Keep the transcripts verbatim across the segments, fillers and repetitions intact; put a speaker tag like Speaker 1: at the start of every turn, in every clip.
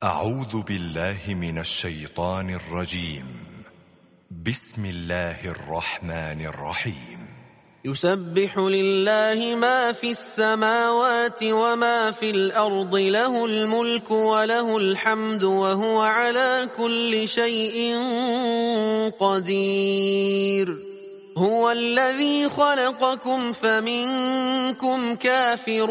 Speaker 1: أعوذ بالله من الشيطان الرجيم. بسم الله الرحمن الرحيم.
Speaker 2: يسبح لله ما في السماوات وما في الأرض، له الملك وله الحمد وهو على كل شيء قدير. هو الذي خلقكم فمنكم كافر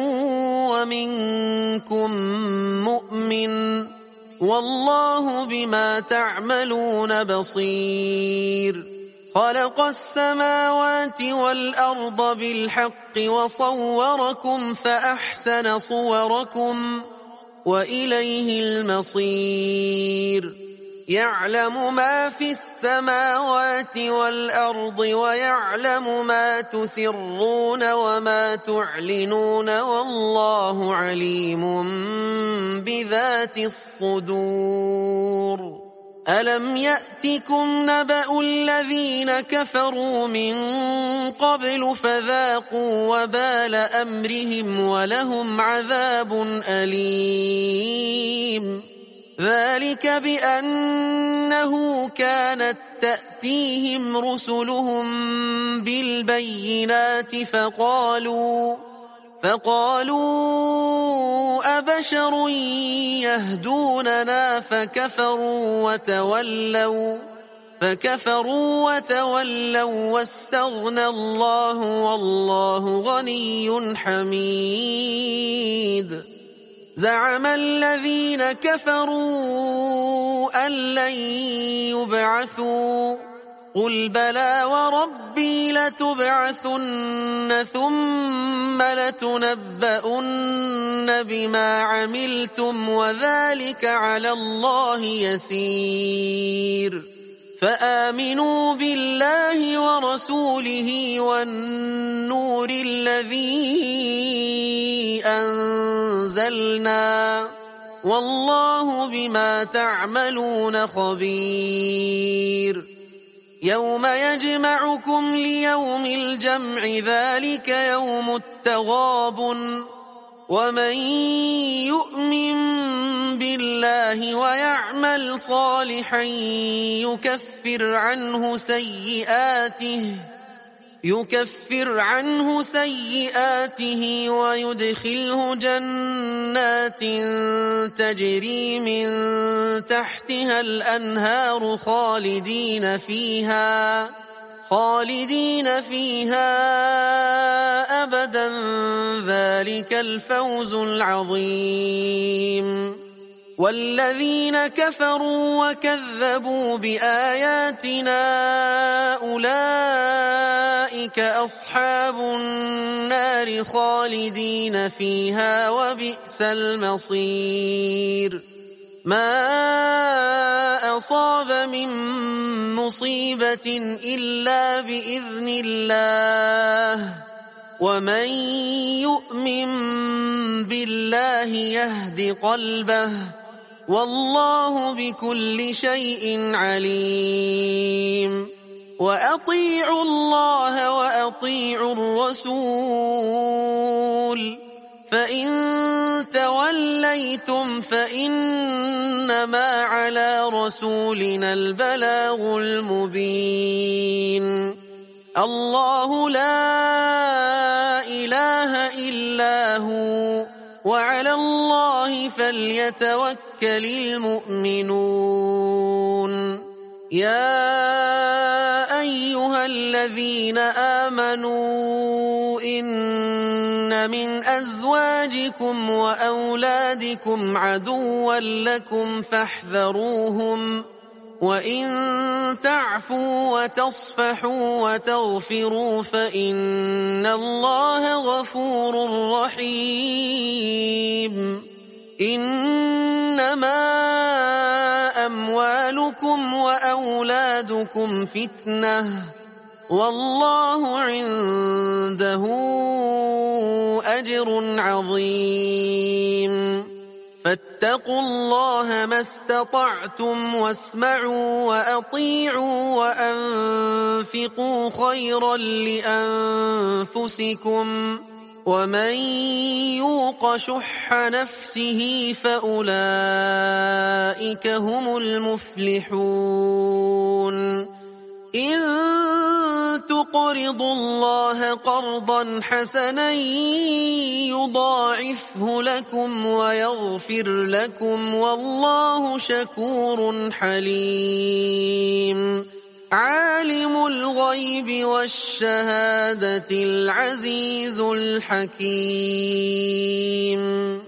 Speaker 2: ومنكم مؤمن، والله بما تعملون بصير. خلق السماوات والأرض بالحق وصوركم فأحسن صوركم وإليه المصير. يعلم ما في السماوات والأرض ويعلم ما تسرون وما تعلنون، والله عليم بذات الصدور. ألم يأتكم نبأ الذين كفروا من قبل فذاقوا وبال أمرهم ولهم عذاب أليم. ذلك بأنه كانت تأتيهم رسلهم بالبينات فقالوا فقالوا أبشر يهدوننا فكفروا وتولوا فكفروا وتولوا واستغنى الله والله غني حميد. زعم الذين كفروا أن لن يبعثوا، قل بلى وربي لتبعثن ثم لتنبؤن بما عملتم وذلك على الله يسير. فآمنوا بالله ورسوله والنور الذي أنزلنا، والله بما تعملون خبير. يوم يجمعكم ليوم الجمع، ذلك يوم التغابن. ومن يؤمن بالله ويعمل صالحا يكفر عنه سيئاته يكفر عنه سيئاته ويدخله جنات تجري من تحتها الأنهار خالدين فيها خالدين فيها أبدا، ذلك الفوز العظيم. والذين كفروا وكذبوا بآياتنا أولئك أصحاب النار خالدين فيها وبئس المصير. ما أصاب من مصيبة إلا بإذن الله، ومن يؤمن بالله يهد قلبه، والله بكل شيء عليم. وأطيعوا الله وأطيعوا الرسول، فإن توليتم فإنما على رسولنا البلاغ المبين. الله لا إله إلا هو، وعلى الله فليتوكل المؤمنون. يا أيها الذين آمنوا إن من أزواجكم وأولادكم عدوا لكم فاحذروهم، وإن تعفوا وتصفحوا وتغفروا فإن الله غفور رحيم. إنما أموالكم وأولادكم فتنة، والله عنده أجر عظيم. فاتقوا الله ما استطعتم واسمعوا وأطيعوا وأنفقوا خيرا لأنفسكم، ومن يوق شح نفسه فأولئك هم المفلحون إن تقرضوا الله قرضا حسنا يضاعفه لكم ويغفر لكم والله شكور حليم عالم الغيب والشهادة العزيز الحكيم